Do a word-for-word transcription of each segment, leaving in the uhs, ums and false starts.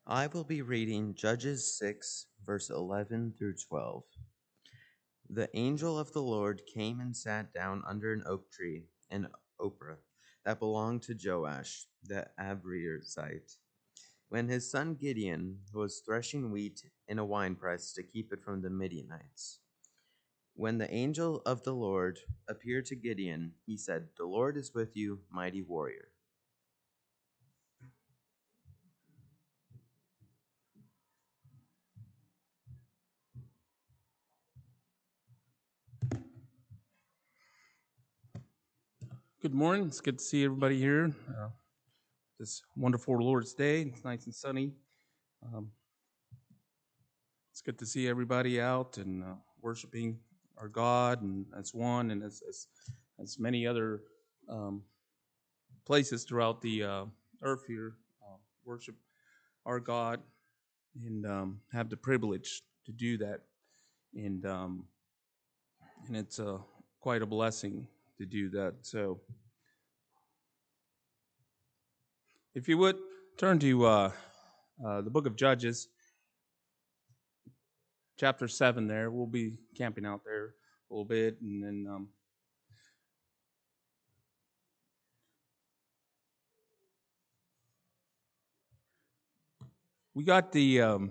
I will be reading Judges six, verse eleven through twelve. The angel of the Lord came and sat down under an oak tree in Ophrah that belonged to Joash the Abiezrite, when his son Gideon was threshing wheat in a winepress to keep it from the Midianites. When the angel of the Lord appeared to Gideon, he said, "The Lord is with you, mighty warrior." Good morning. It's good to see everybody here. Uh, this wonderful Lord's Day. It's nice and sunny. Um, it's good to see everybody out and uh, worshiping our God and as one and as as, as many other um, places throughout the uh, earth here. Uh, worship our God and um, have the privilege to do that. And um, and it's uh, quite a blessing to do that. So, if you would turn to uh, uh, the book of Judges, chapter seven there. We'll be camping out there a little bit, and then um, we got the um,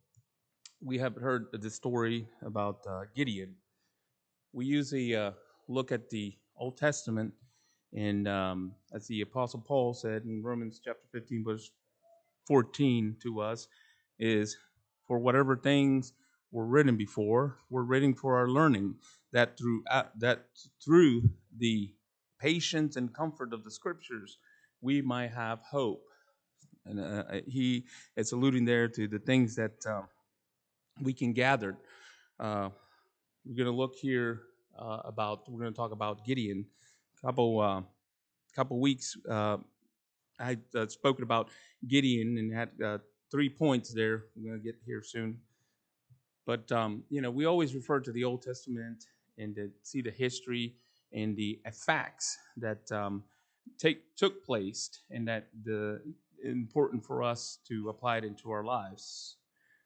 we have heard the story about uh, Gideon. We usually uh, look at the Old Testament, and um, as the Apostle Paul said in Romans chapter fifteen, verse fourteen to us, is for whatever things were written before were written for our learning, that through uh, that through the patience and comfort of the Scriptures we might have hope. And uh, he is alluding there to the things that uh, we can gather. Uh, we're going to look here uh, about. We're going to talk about Gideon. A couple uh, couple weeks uh, I had uh, spoken about Gideon and had uh, three points there. We're going to get here soon. But, um, you know, we always refer to the Old Testament and to see the history and the facts that um, take took place, and that the important for us to apply it into our lives.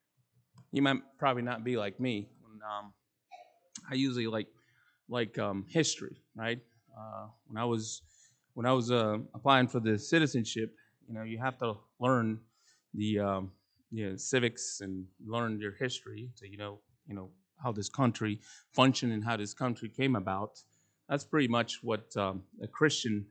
You might probably not be like me. When, um, I usually like like um, history, right? Uh, when I was when I was uh, applying for the citizenship, you know, you have to learn the um, you know, civics and learn your history, so you know you know how this country functioned and how this country came about. That's pretty much what um, a Christian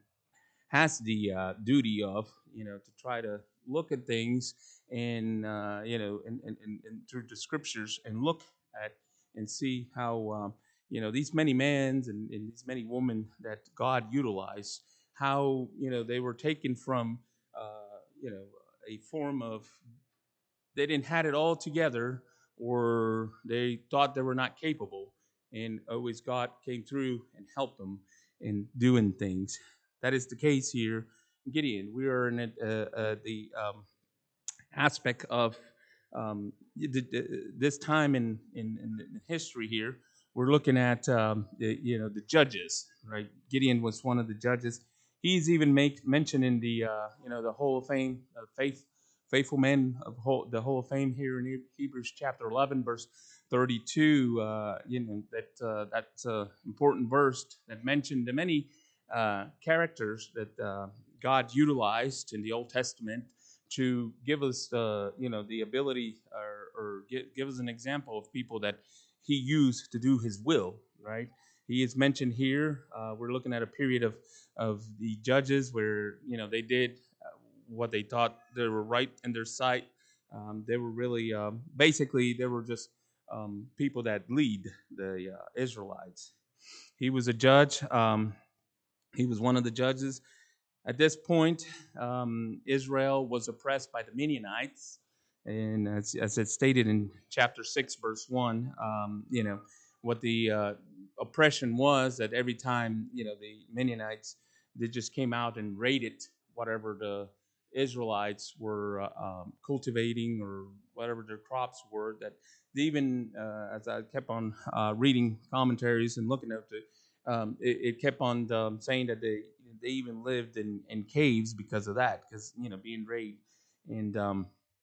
has the uh, duty of, you know, to try to look at things and uh, you know and, and, and, and through the scriptures and look at and see how um, you know these many men and, and these many women that God utilized, how you know they were taken from uh, you know a form of, they didn't had it all together, or they thought they were not capable, and always God came through and helped them in doing things. That is the case here, Gideon. We are in uh, uh, the um, aspect of um, the, the, this time in, in, in history here. We're looking at um, the, you know the judges, right? Gideon was one of the judges. He's even make, mentioned in the uh, you know the Hall of Fame, uh, faith faithful men of whole, the Hall of Fame here in Hebrews chapter eleven, verse thirty-two. Uh, you know that uh, that's an important verse that mentioned the many uh, characters that uh, God utilized in the Old Testament to give us the you know the ability, or, or give, give us an example of people that He used to do His will. Right? He is mentioned here. Uh, we're looking at a period of of the judges where you know they did what they thought they were right in their sight. Um, they were really, um, basically, they were just um, people that lead the uh, Israelites. He was a judge. Um, he was one of the judges. At this point, um, Israel was oppressed by the Midianites, and as, as it's stated in chapter six, verse one, um, you know what the uh, oppression was. That every time you know the Midianites, they just came out and raided whatever the Israelites were uh, um, cultivating, or whatever their crops were. That they even, uh, as I kept on uh, reading commentaries and looking at it, um, it, it kept on um, saying that they they even lived in, in caves because of that, because you know being raided. And um,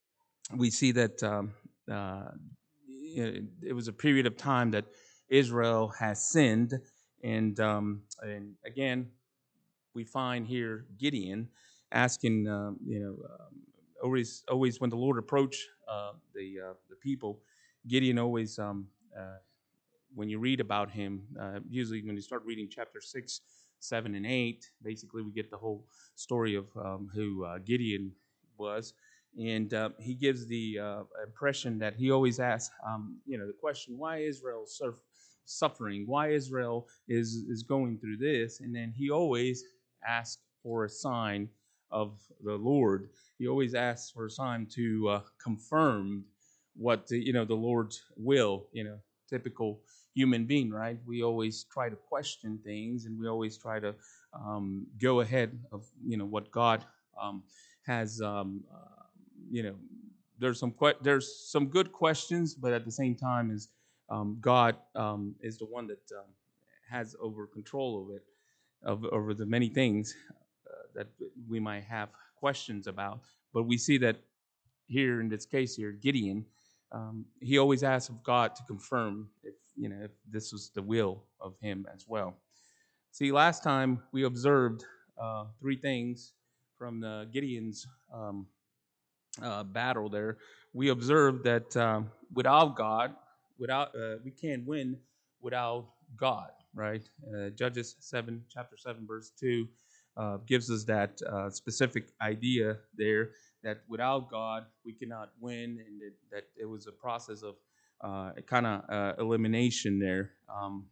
we see that um, uh, it, it was a period of time that Israel has sinned, and um, and again we find here Gideon asking, um, you know, um, always always when the Lord approached uh, the uh, the people, Gideon always um, uh, when you read about him, uh, usually when you start reading chapter six, seven, and eight, basically we get the whole story of um, who uh, Gideon was. And uh, he gives the uh, impression that he always asks, um, you know, the question, why Israel surf- suffering? Why Israel is, is going through this? And then he always asks for a sign of the Lord. He always asks for a sign to uh, confirm what the, you know the Lord's will. You know, typical human being, right? We always try to question things, and we always try to um, go ahead of you know what God um, has. Um, uh, you know, there's some que- there's some good questions, but at the same time, is um, God um, is the one that um, has over control of it, of over the many things uh, that we might have questions about. But we see that here in this case here, Gideon, um, he always asks of God to confirm if you know if this was the will of Him as well. See, last time we observed uh, three things from the Gideon's um, uh, battle. There, we observed that um, without God, without uh, we can't win without God. Right? Uh, Judges seven, chapter seven, verse two. Uh, gives us that uh, specific idea there that without God we cannot win, and that, that it was a process of uh, kind of uh, elimination there. Um,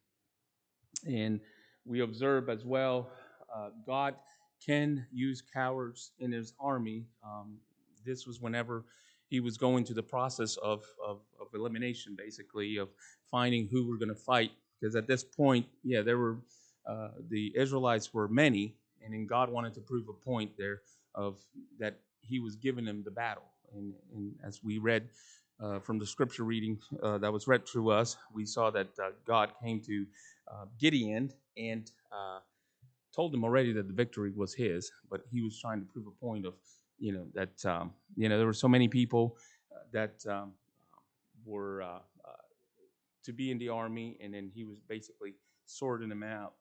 and we observe as well, uh, God can use cowards in his army. Um, this was whenever he was going through the process of, of, of elimination, basically, of finding who we're going to fight. Because at this point, yeah, there were uh, the Israelites were many, and then God wanted to prove a point there of that he was giving them the battle. And, and as we read uh, from the scripture reading uh, that was read to us, we saw that uh, God came to uh, Gideon and uh, told him already that the victory was his, but he was trying to prove a point of, you know, that um, you know there were so many people uh, that um, were uh, uh, to be in the army, and then he was basically sorting them out.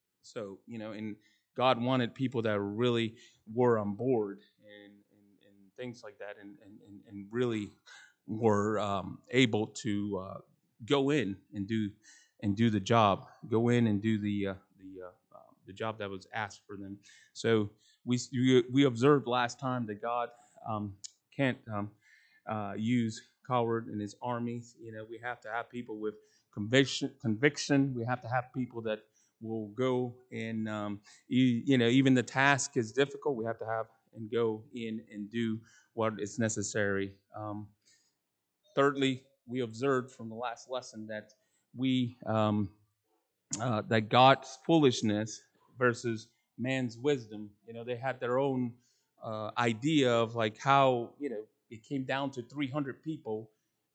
So you know, and God wanted people that really were on board and and, and things like that, and and and really were um, able to uh, go in and do and do the job, go in and do the uh, the uh, uh, the job that was asked for them. So we we observed last time that God um, can't um, uh, use coward in his armies. You know, we have to have people with conviction. Conviction. We have to have people that will go and um, you, you know, even the task is difficult. We have to have and go in and do what is necessary. Um, thirdly, we observed from the last lesson that we um, uh, that God's foolishness versus man's wisdom. You know, they had their own uh, idea of like how you know it came down to three hundred people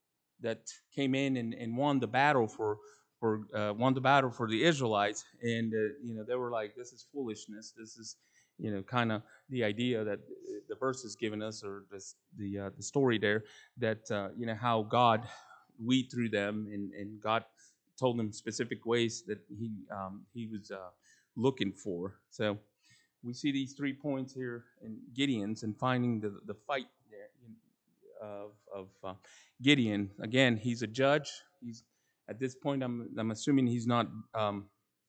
that came in and, and won the battle for for uh, won the battle for the Israelites, and uh, you know they were like, this is foolishness. This is you know kind of the idea that the verse is giving us, or this, the uh, the story there, that uh, you know how God weed through them, and, and God told them specific ways that he um, he was uh, looking for. So we see these three points here in Gideon's and finding the the fight there of of uh, Gideon. Again, he's a judge. He's at this point. I'm I'm assuming he's not um,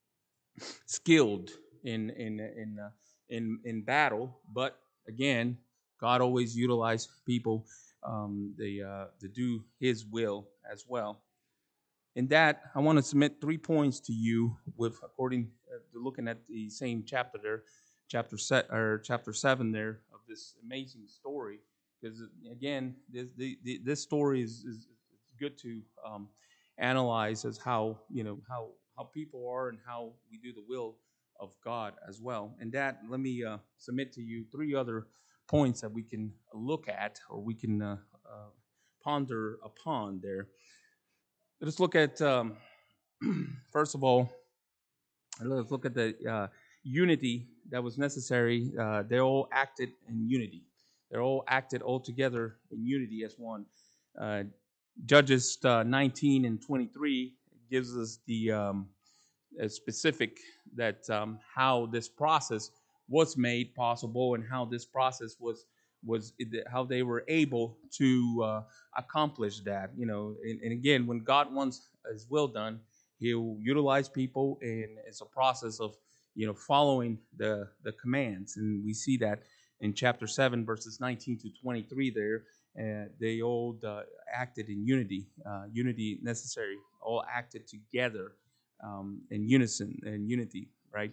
skilled in in in uh, in in battle, but again, God always utilized people um, the uh, to do His will as well. In that, I want to submit three points to you, with according uh, to looking at the same chapter there, chapter set or chapter seven there of this amazing story. Because again, this the, the, this story is, is it's good to um, analyze as how you know how how people are and how we do the will of God as well. And that, let me uh, submit to you three other points that we can look at, or we can uh, uh, ponder upon there. Let's look at, um, first of all, let's look at the uh, unity that was necessary. Uh, they all acted in unity. They're all acted all together in unity as one. Uh, Judges uh, nineteen and twenty-three gives us the um, uh, specific that um, how this process was made possible and how this process was was how they were able to uh, accomplish that. You know, and, and again, when God wants His will done, He'll utilize people, and it's a process of you know following the the commands, and we see that in chapter seven, verses nineteen to twenty-three. There, uh, they all uh, acted in unity, uh, unity necessary, all acted together um, in unison and unity, right?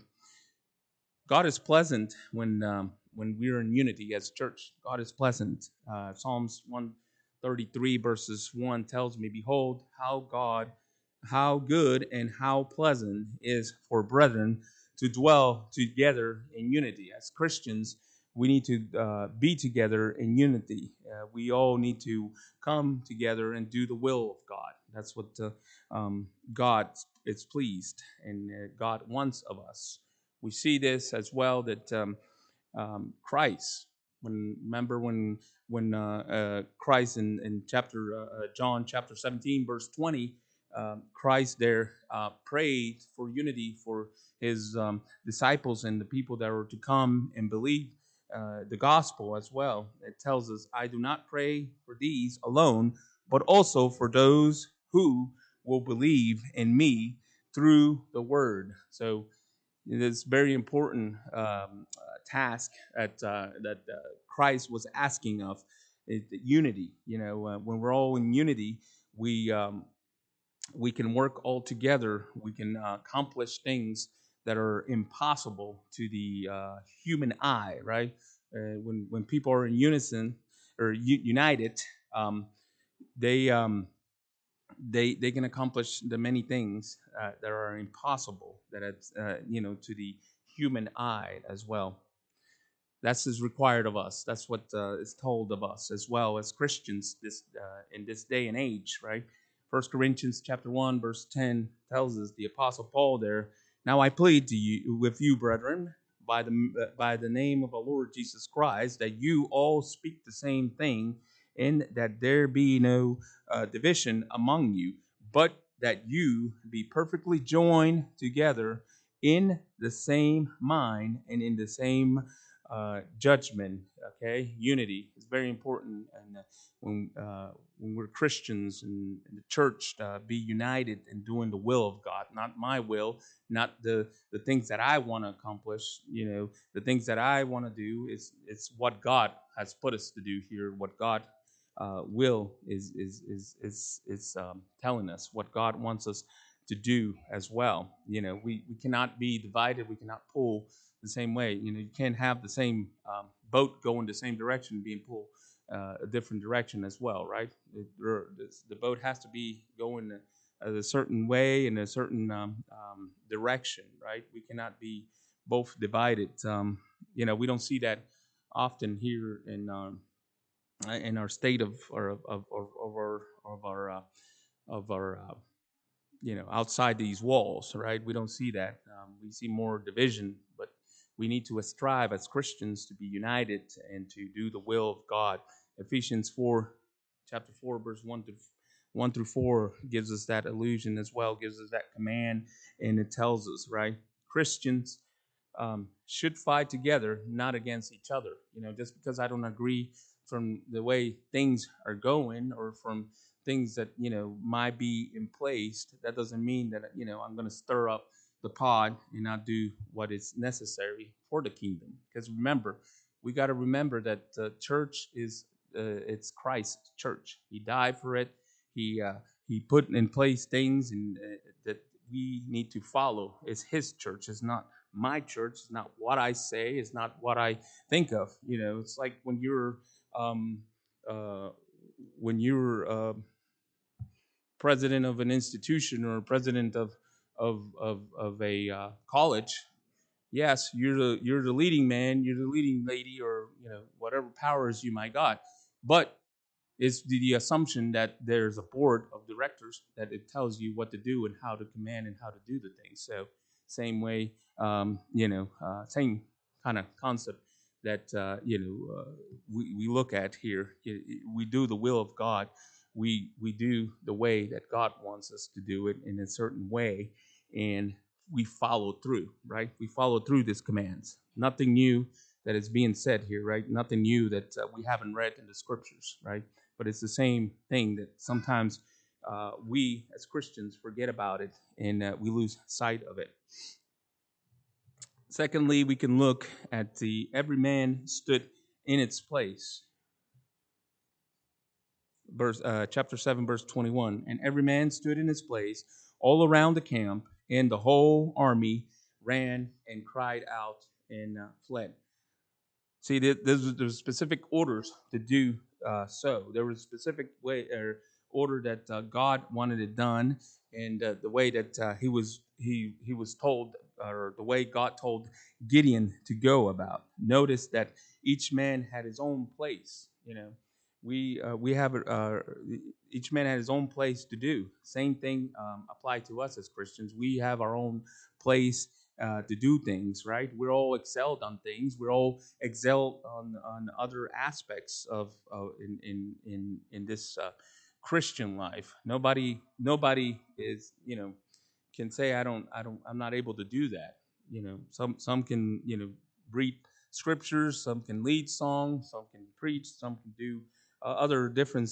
God is pleasant when um, when we're in unity as a church. God is pleasant. Uh, Psalms one thirty-three verses one tells me, "Behold, how God, how good and how pleasant is for brethren to dwell together in unity." As Christians, we need to uh, be together in unity. Uh, we all need to come together and do the will of God. That's what uh, um, God is pleased and uh, God wants of us. We see this as well that um, um, Christ, when remember when when uh, uh, Christ in, in chapter uh, John chapter seventeen verse twenty, um, Christ there uh, prayed for unity for his um, disciples and the people that were to come and believe uh, the gospel as well. It tells us, "I do not pray for these alone, but also for those who will believe in me through the word." So it's very important um, uh, task that uh, that uh, Christ was asking of is the unity. You know, uh, when we're all in unity, we um, we can work all together. We can uh, accomplish things that are impossible to the uh, human eye. Right? Uh, when when people are in unison or u- united, um, they um, they they can accomplish the many things uh, that are impossible that it's uh, you know to the human eye as well. That's is required of us. That's what uh, is told of us as well as Christians this uh, in this day and age, right? First Corinthians chapter one verse ten tells us, the apostle Paul there, "Now I plead to you with you, brethren, by the by the name of our Lord Jesus Christ, that you all speak the same thing, and that there be no uh, division among you, but that you be perfectly joined together in the same mind and in the same uh, judgment." Okay, unity is very important, and uh, when uh, when we're Christians and in the church, uh, be united in doing the will of God, not my will, not the the things that I want to accomplish. You know, the things that I want to do is it's what God has put us to do here. What God uh, will is is is is is um, telling us what God wants us to do as well. You know, we we cannot be divided. We cannot pull the same way. You know, you can't have the same um, boat going the same direction being pulled uh, a different direction as well, right? It, the boat has to be going a, a certain way in a certain um, um, direction, right? We cannot be both divided. Um, you know, we don't see that often here in um, in our state of or of, of, of, of our of our uh, of our uh, you know outside these walls, right? We don't see that. Um, we see more division, but we need to strive as Christians to be united and to do the will of God. Ephesians four, chapter four, verse one to one through four gives us that illusion as well, gives us that command, and it tells us, right, Christians um, should fight together, not against each other. You know, just because I don't agree from the way things are going or from things that you know might be in place, that doesn't mean that you know I'm going to stir up the pod and not do what is necessary for the kingdom. Because remember, we got to remember that the church is uh, it's Christ's church. He died for it. He uh, he put in place things and uh, that we need to follow. It's His church. It's not my church. It's not what I say. It's not what I think of. You know, it's like when you're um, uh, when you're uh, president of an institution or president of of of, of a uh, college. Yes, you're the you're the leading man, you're the leading lady, or you know whatever powers you might got. But it's the, the assumption that there's a board of directors that it tells you what to do and how to command and how to do the things. So same way, um, you know, uh, same kind of concept that uh, you know uh, we we look at here. We do the will of God. We we do the way that God wants us to do it in a certain way, and we follow through. Right? We follow through these commands. Nothing new that is being said here. Right? Nothing new that uh, we haven't read in the scriptures. Right? But it's the same thing that sometimes uh, we as Christians forget about it and uh, we lose sight of it. Secondly, we can look at the every man stood in its place. Verse uh, chapter seven, verse twenty-one. And every man stood in his place all around the camp, and the whole army ran and cried out and uh, fled. See, there, there's, there's specific orders to do uh, so. There was a specific way or order that uh, God wanted it done, and uh, the way that uh, he was he he was told, or the way God told Gideon to go about. Notice that each man had his own place. You know, we uh, we have uh, each man had his own place to do. Same thing um, applied to us as Christians. We have our own place uh, to do things. Right? We're all excelled on things. We're all excelled on on other aspects of uh, in in in in this uh, Christian life. Nobody nobody is you know can say I don't I don't I'm not able to do that. You know, some some can you know read scriptures, some can lead songs, some can preach, some can do uh, other different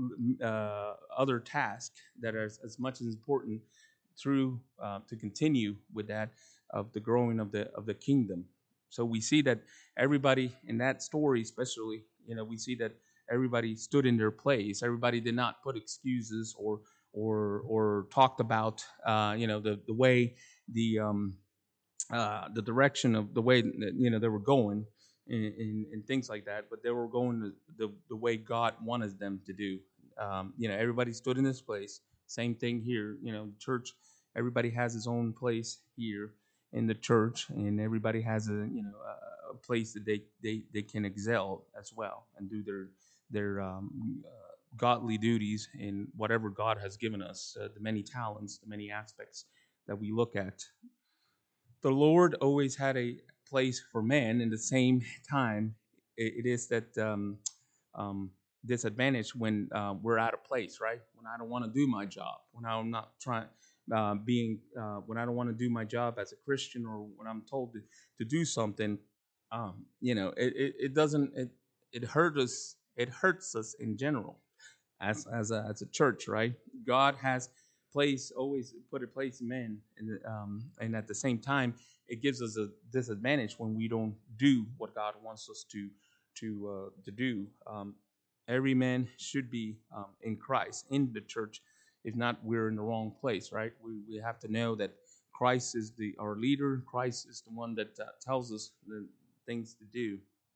uh, other tasks that are as, as much as important through uh, to continue with that of the growing of the of the kingdom. So we see that everybody in that story, especially, you know, we see that everybody stood in their place. Everybody did not put excuses or or or talked about uh, you know the the way the um, uh, the direction of the way that, you know they were going and, and, and things like that. But they were going the, the the way God wanted them to do. Um, you know, everybody stood in this place. Same thing here. You know, church. Everybody has his own place here in the church, and everybody has a you know a, a place that they, they they can excel as well and do their their um, uh, godly duties in whatever God has given us, uh, the many talents, the many aspects that we look at. The Lord always had a place for man. In the same time, it, it is that um, um, disadvantage when uh, we're out of place, right? When I don't want to do my job, when I'm not trying, uh, being, uh, when I don't want to do my job as a Christian, or when I'm told to, to do something, um, you know, it, it, it doesn't, it, it hurts us, it hurts us in general as as a, as a church, right? God has place always put a place in men, and um, and at the same time, it gives us a disadvantage when we don't do what God wants us to to uh, to do. Um, every man should be um, in Christ, in the church. If not, we're in the wrong place, right? We we have to know that Christ is the our leader. Christ is the one that uh, tells us the things to do.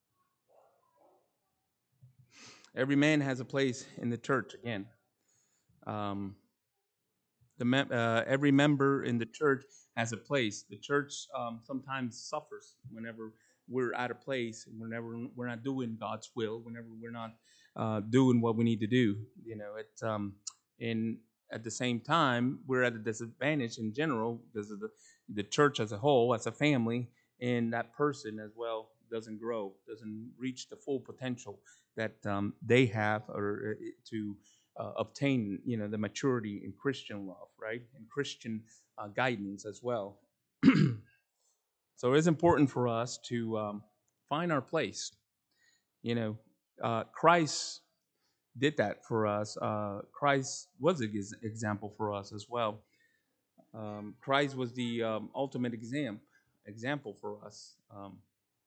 Every man has a place in the church. Again, um, the mem- uh, every member in the church has a place. The church um, sometimes suffers whenever we're out of place, whenever we're not doing God's will, whenever we're not uh, doing what we need to do. You know, it um, and at the same time, we're at a disadvantage in general because of the the church as a whole, as a family, and that person as well doesn't grow, doesn't reach the full potential that um, they have, or uh, to uh, obtain, you know, the maturity in Christian love, right, and Christian uh, guidance as well. So it's important for us to um, find our place. You know, uh, Christ did that for us. Uh, Christ was an ex- example for us as well. Um, Christ was the um, ultimate exam example for us. Um,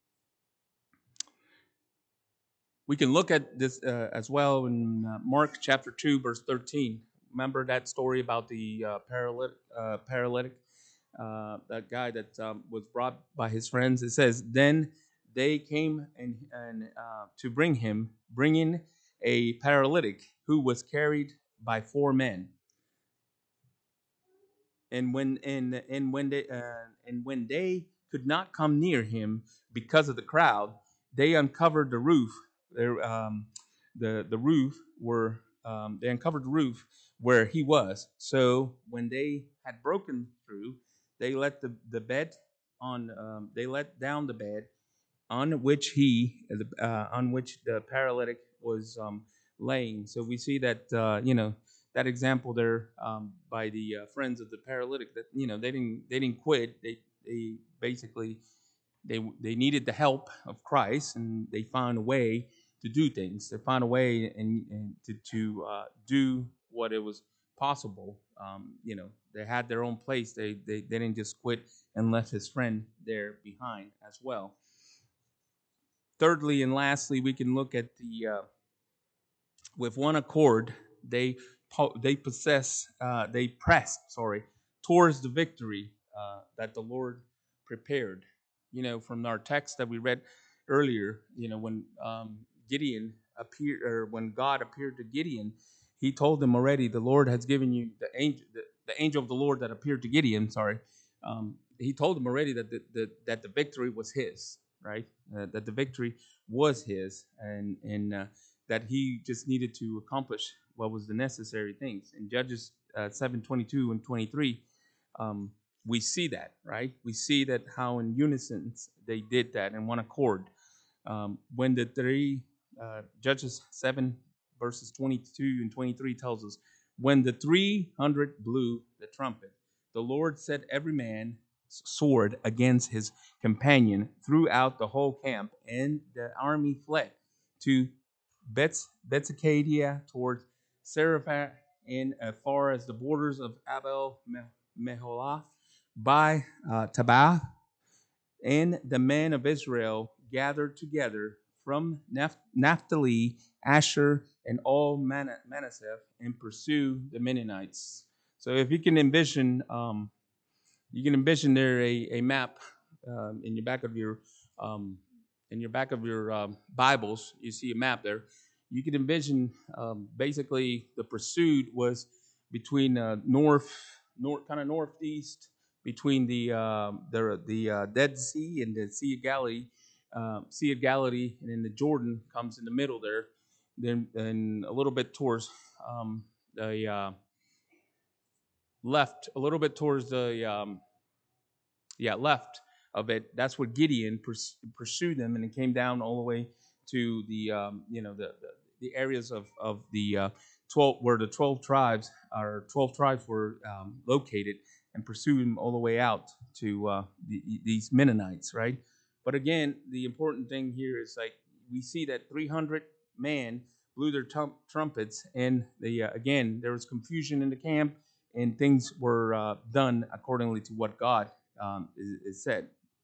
we can look at this uh, as well in uh, Mark chapter two, verse thirteen. Remember that story about the uh, paralytic, uh, paralytic, uh, that guy that um, was brought by his friends. It says, then they came and, and uh, to bring him, bringing a paralytic who was carried by four men. And when and and when they uh, and when they could not come near him because of the crowd, they uncovered the roof. There, um, the the roof were um, they uncovered the roof where he was. So when they had broken through, they let the the bed on. Um, they let down the bed on which he, uh, on which the paralytic was um, laying. So we see that uh, you know that example there um, by the uh, friends of the paralytic. That you know they didn't they didn't quit. They they basically they they needed the help of Christ, and they found a way to do things. They found a way and, and to to uh, do what it was possible. Um, you know, they had their own place. They, they they didn't just quit and left his friend there behind as well. Thirdly and lastly, we can look at the uh, with one accord they they possess uh, they pressed sorry towards the victory uh, that the Lord prepared. You know, from our text that we read earlier, you know, when um, Gideon appeared, or when God appeared to Gideon, he told him already, the Lord has given you the angel, the, the angel of the Lord that appeared to Gideon. Sorry, um, he told him already that the, the that the victory was his, right? Uh, that the victory was his, and and uh, that he just needed to accomplish what was the necessary things. In Judges uh, seven twenty-two and twenty-three, um, we see that, right? We see that how in unison they did that in one accord. Um, when the three, uh, Judges seven verses twenty-two and twenty-three tells us, when the three hundred blew the trumpet, the Lord set every man's sword against his companion throughout the whole camp, and the army fled to Bets, Betzacadia towards Seraphat, and as far as the borders of Abel Meholah by uh, Tabath. And the men of Israel gathered together from Naphtali, Asher, and all Manasseh and pursue the Mennonites. So if you can envision, um, you can envision there a, a map um, in your back of your um, in your back of your um, Bibles. You see a map there. You can envision um, basically the pursuit was between uh, north, north, kind of northeast, between the uh, the the uh, Dead Sea and the Sea of Galilee, uh, Sea of Galilee, and then the Jordan comes in the middle there. Then and a little bit towards um, the uh, left, a little bit towards the um, yeah left of it. That's where Gideon pers- pursued them, and it came down all the way to the um, you know the, the the areas of of the uh, twelve, where the twelve tribes or twelve tribes were um, located, and pursued him all the way out to uh, the, these Mennonites, right? But again, the important thing here is like we see that three hundred men blew their tum- trumpets, and the uh, again there was confusion in the camp, and things were uh, done accordingly to what God um, is, is said.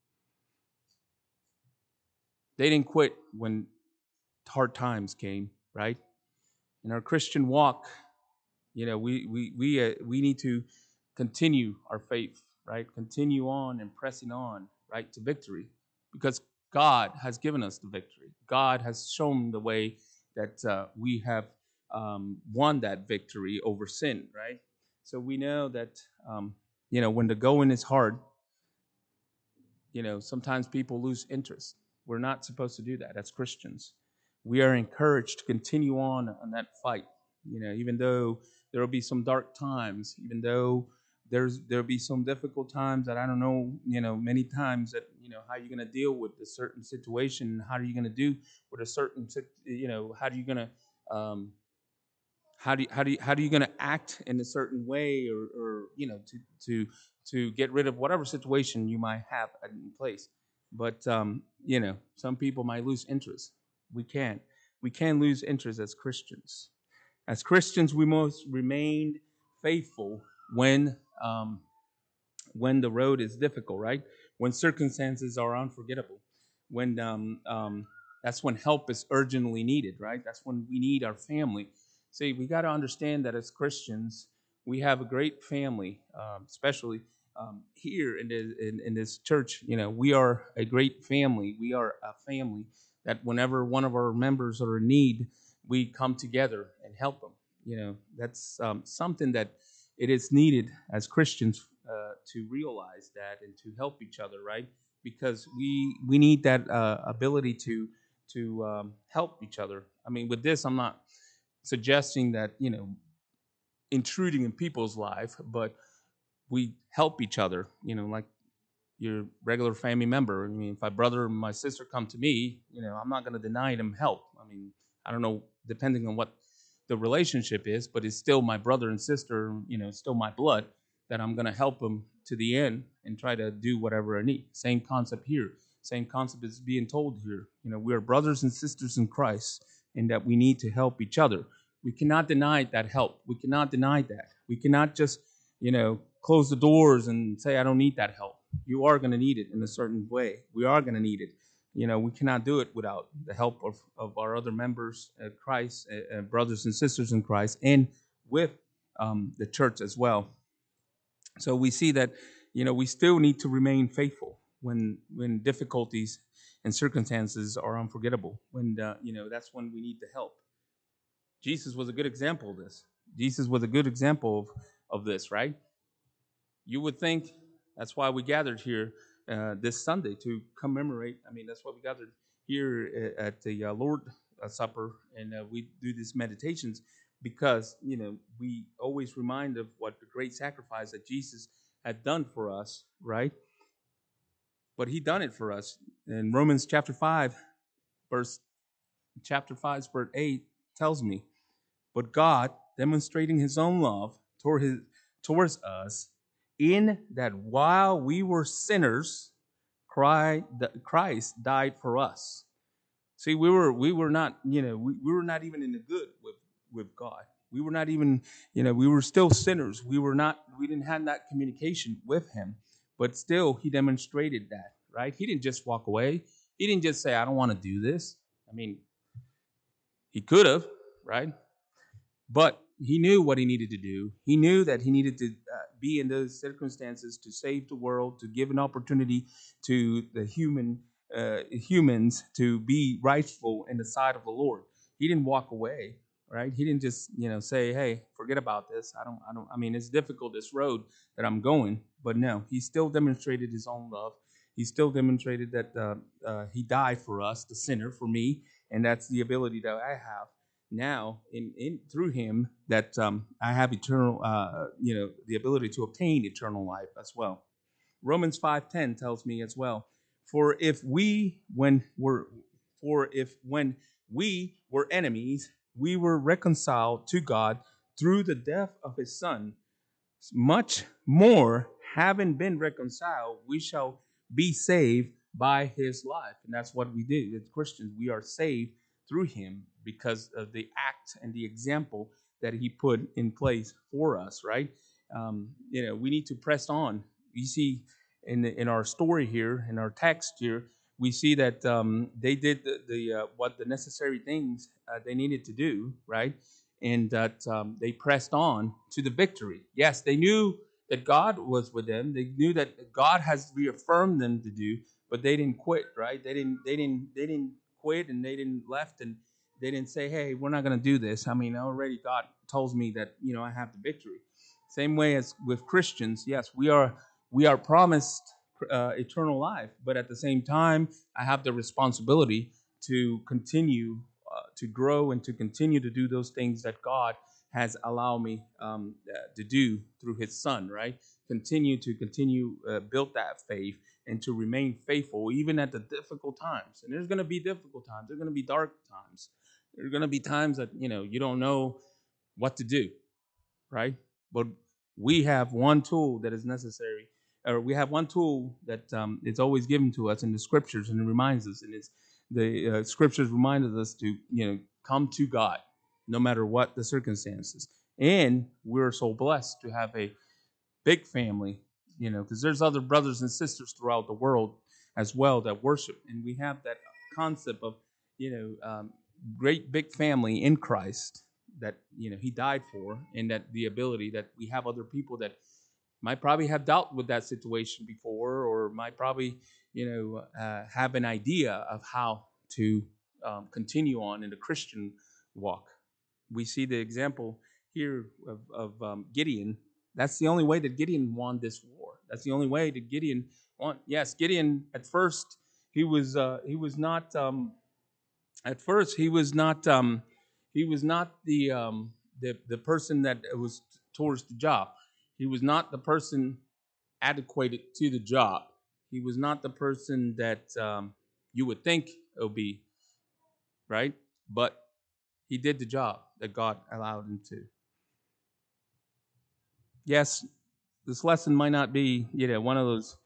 They didn't quit when hard times came, right? In our Christian walk, you know, we we we uh, we need to continue our faith, right? Continue on and pressing on, right, to victory, because God has given us the victory. God has shown the way that uh, we have um, won that victory over sin, right? So we know that um, you know when the going is hard, you know sometimes people lose interest. We're not supposed to do that as Christians. We are encouraged to continue on on that fight. You know, even though there will be some dark times, even though there's there'll be some difficult times that I don't know. You know, many times that you know how you're going to deal with a certain situation. How are you going to do with a certain, you know, how are you going to um, how do you, how do you, how do you going to act in a certain way, or, or you know to to to get rid of whatever situation you might have in place. But um, you know, some people might lose interest. We can't. We can lose interest as Christians. As Christians, we must remain faithful when um, when the road is difficult, right? When circumstances are unforgettable, when um, um, that's when help is urgently needed, right? That's when we need our family. See, we got to understand that as Christians, we have a great family, um, especially um, here in, the, in in this church. You know, we are a great family. We are a family that whenever one of our members are in need, we come together and help them. You know, that's um, something that it is needed as Christians uh, to realize that and to help each other, right? Because we we need that uh, ability to to um, help each other. I mean, with this, I'm not suggesting that you know intruding in people's life, but we help each other. You know, like your regular family member. I mean, if my brother or my sister come to me, you know, I'm not going to deny them help. I mean, I don't know, depending on what the relationship is, but it's still my brother and sister, you know, still my blood, that I'm going to help them to the end and try to do whatever I need. Same concept here. Same concept is being told here. You know, we are brothers and sisters in Christ, and that we need to help each other. We cannot deny that help. We cannot deny that. We cannot just, you know, close the doors and say, I don't need that help. You are going to need it in a certain way. We are going to need it. You know, we cannot do it without the help of, of our other members of Christ, uh, uh, brothers and sisters in Christ, and with um, the church as well. So we see that, you know, we still need to remain faithful when when difficulties and circumstances are unforgettable. When, uh, you know, that's when we need the help. Jesus was a good example of this. Jesus was a good example of, of this, right? You would think that's why we gathered here uh, this Sunday to commemorate. I mean, that's why we gathered here at the uh, Lord uh, Supper, and uh, we do these meditations because, you know, we always remind of what the great sacrifice that Jesus had done for us, right? But he done it for us. In Romans chapter five, verse chapter five, verse eight tells me, but God, demonstrating his own love toward his, towards us, in that while we were sinners, Christ died for us. See, we were we were not, you know, we, we were not even in the good with, with God. We were not even, you know, we were still sinners. We were not, we didn't have that communication with him. But still, he demonstrated that, right? He didn't just walk away. He didn't just say, I don't want to do this. I mean, he could have, right? But he knew what he needed to do. He knew that he needed to uh, be in those circumstances to save the world, to give an opportunity to the human uh, humans to be rightful in the sight of the Lord. He didn't walk away, right? He didn't just, you know, say, "Hey, forget about this. I don't, I don't. I mean, it's difficult, this road that I'm going." But no, he still demonstrated his own love. He still demonstrated that uh, uh, he died for us, the sinner, for me, and that's the ability that I have now in, in through him, that um, I have eternal, uh, you know, the ability to obtain eternal life as well. Romans five ten tells me as well, for if we when were for if when we were enemies, we were reconciled to God through the death of his son, much more, having been reconciled, we shall be saved by his life. And that's what we do as Christians. We are saved through him because of the act and the example that he put in place for us, right? Um, you know, we need to press on. You see, in the, in our story here, in our text here, we see that um, they did the, the uh, what the necessary things uh, they needed to do, right? And that um, they pressed on to the victory. Yes, they knew that God was with them. They knew that God has reaffirmed them to do, but they didn't quit, right? They didn't. They didn't. They didn't quit, and they didn't left, and they didn't say, "Hey, we're not going to do this." I mean, already God tells me that, you know, I have the victory. Same way as with Christians. Yes, we are. We are promised uh, eternal life, but at the same time, I have the responsibility to continue uh, to grow and to continue to do those things that God has allowed me um, uh, to do through his son, right? Continue to continue uh, build that faith and to remain faithful even at the difficult times. And there's going to be difficult times. There's going to be dark times. There's going to be times that, you know, you don't know what to do, right? But we have one tool that is necessary, or we have one tool that um, is always given to us in the scriptures, and it reminds us, and it's the uh, scriptures remind us to, you know, come to God no matter what the circumstances. And we're so blessed to have a big family, you know, because there's other brothers and sisters throughout the world as well that worship, and we have that concept of, you know, um, great big family in Christ that, you know, he died for, and that the ability that we have other people that might probably have dealt with that situation before, or might probably, you know, uh, have an idea of how to um, continue on in the Christian walk. We see the example here of, of um, Gideon. That's the only way that Gideon won this war. That's the only way that Gideon won. Yes, Gideon at first he was uh, he was not um, at first he was not um, he was not the um, the the person that was towards the job. He was not the person adequate to the job. He was not the person that um, you would think it would be, right? But he did the job that God allowed him to. Yes, this lesson might not be, you know, one of those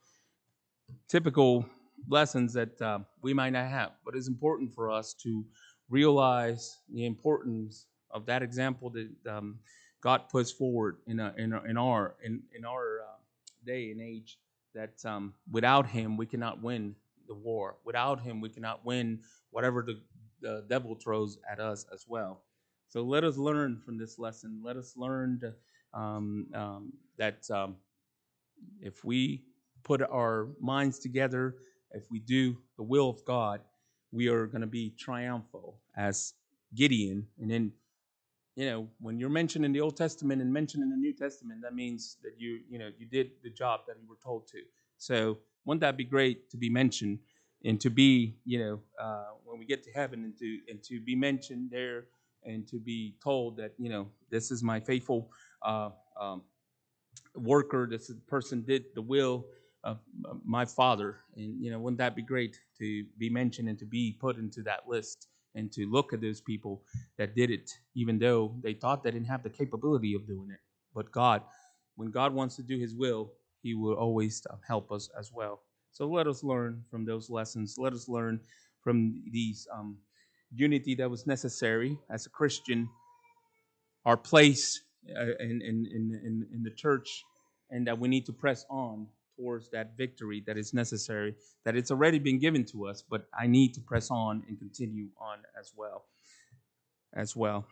typical lessons that uh, we might not have, but it's important for us to realize the importance of that example that um, God puts forward in a, in, a, in our in in our uh, day and age. That um, without Him we cannot win the war. Without Him we cannot win whatever the, the devil throws at us as well. So let us learn from this lesson. Let us learn to, um, um, that um, if we put our minds together, if we do the will of God, we are going to be triumphal as Gideon. And then, you know, when you're mentioned in the Old Testament and mentioned in the New Testament, that means that you, you know, you did the job that you were told to. So wouldn't that be great to be mentioned and to be, you know, uh, when we get to heaven and to and to be mentioned there and to be told that, you know, this is my faithful uh, um, worker, this person did the will of my Father. And, you know, wouldn't that be great to be mentioned and to be put into that list and to look at those people that did it, even though they thought they didn't have the capability of doing it. But God, when God wants to do His will, He will always help us as well. So let us learn from those lessons. Let us learn from these um, unity that was necessary as a Christian, our place uh, in, in, in, in the church, and that we need to press on towards that victory that is necessary, that it's already been given to us, but I need to press on and continue on as well. As well.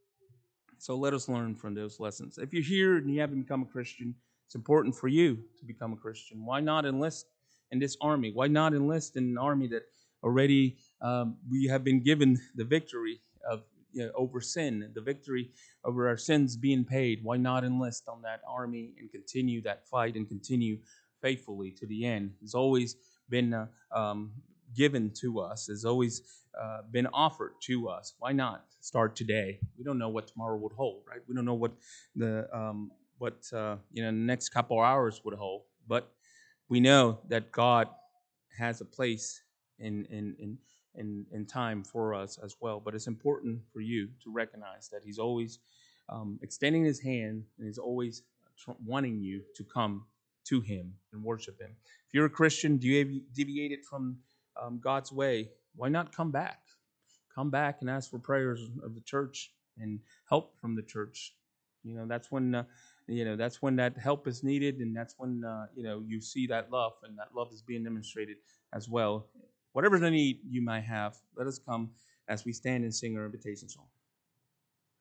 So let us learn from those lessons. If you're here and you haven't become a Christian, it's important for you to become a Christian. Why not enlist in this army? Why not enlist in an army that already um, we have been given the victory of, you know, over sin, the victory over our sins being paid? Why not enlist on that army and continue that fight and continue faithfully to the end? It's always been uh, um, given to us. It's always uh, been offered to us. Why not start today? We don't know what tomorrow would hold, right? We don't know what the um, what uh, you know the next couple hours would hold, but we know that God has a place in in in in, in time for us as well. But it's important for you to recognize that He's always um, extending His hand, and He's always tr- wanting you to come to Him and worship Him. If you're a Christian, do you deviated from um, God's way? Why not come back? Come back and ask for prayers of the church and help from the church. You know, that's when uh, you know that's when that help is needed, and that's when uh, you know you see that love, and that love is being demonstrated as well. Whatever the need you might have, let us come as we stand and sing our invitation song.